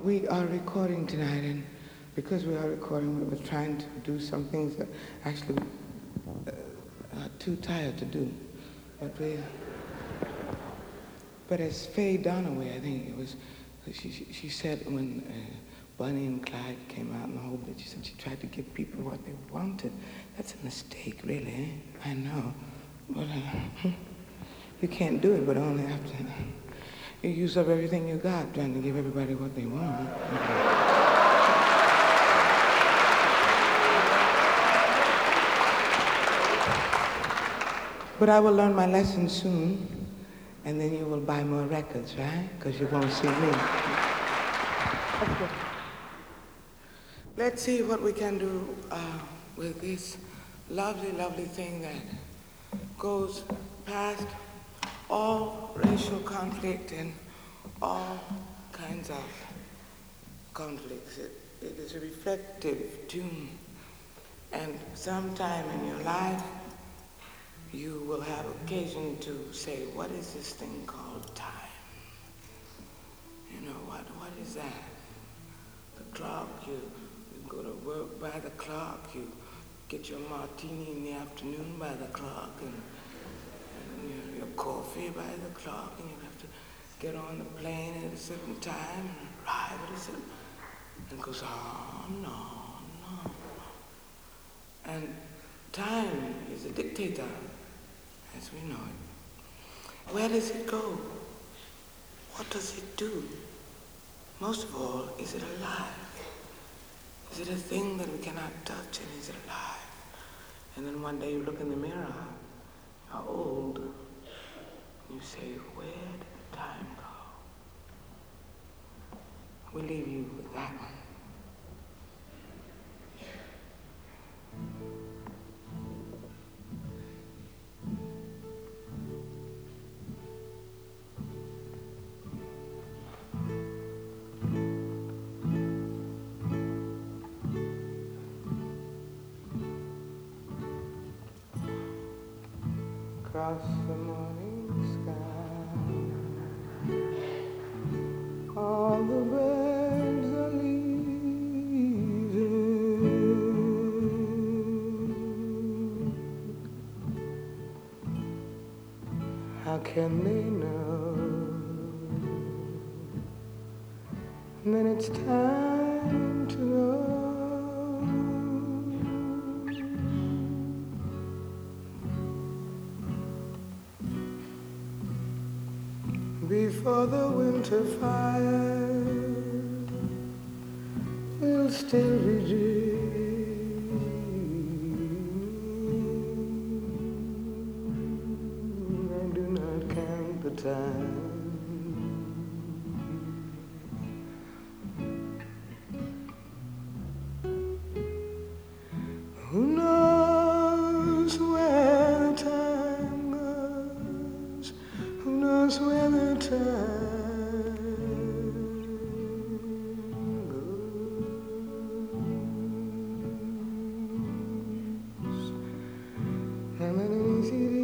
We are recording tonight, and because we are recording, we were trying to do some things that actually are too tired to do. But as Faye Dunaway, I think it was, she said when Bonnie and Clyde came out in the whole bit, she said she tried to give people what they wanted. That's a mistake, really. I know. But you can't do it, but only after you use up everything you got trying to give everybody what they want. But I will learn my lesson soon, and then you will buy more records, right? Because you won't see me. Okay. Let's see what we can do with this lovely, lovely thing that goes past all racial conflict and all kinds of conflicts. It is a reflective tune, and sometime in your life you will have occasion to say, what is this thing called time? You know, what is that? The clock, you go to work by the clock, you get your martini in the afternoon by the clock, and your coffee by the clock, and you have to get on the plane at a certain time and arrive at a certain, and it goes on, on. And time is a dictator, as we know it. Where does it go? What does it do? Most of all, is it alive? Is it a thing that we cannot touch, and is it alive? And then one day you look in the mirror, you're old, and you say, where did time go? We'll leave you with that one. Across the morning sky, all the birds are leaving. How can they know that it's time to go? Before the winter fire will still be dreaming. I do not count the time. Who knows where the time goes? Who knows where the time goes? And then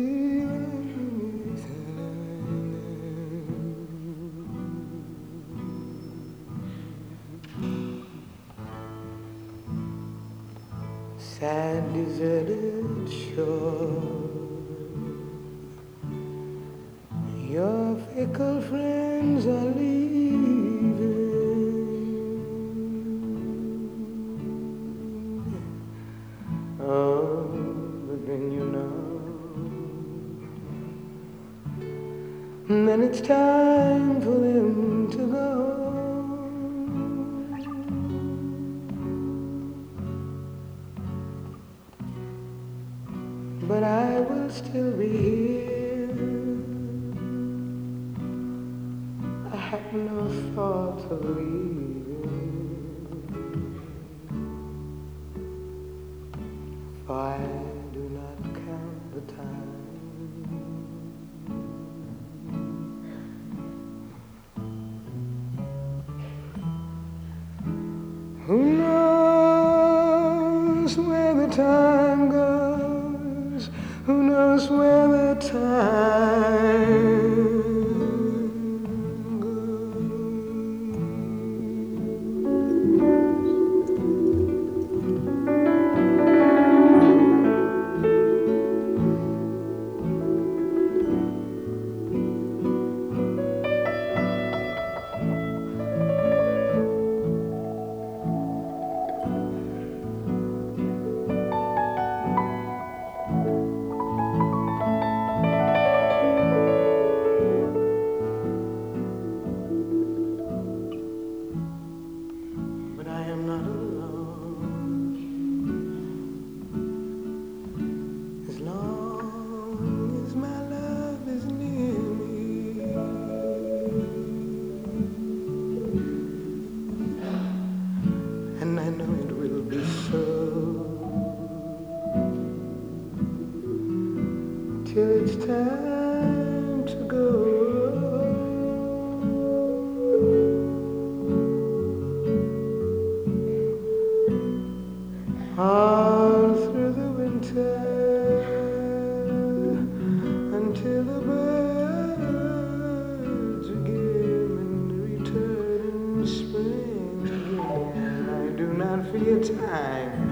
sad, deserted shore, your fickle friends are leaving. Oh, but then you know, then it's time for them to go. But I will still be here. I have no thought of leaving, for I do not count the time. Who knows where the time goes? Who knows where the time goes? and I know it will be so. Till it's time to go. All through the winter until the birds again return in spring again. I do not fear time.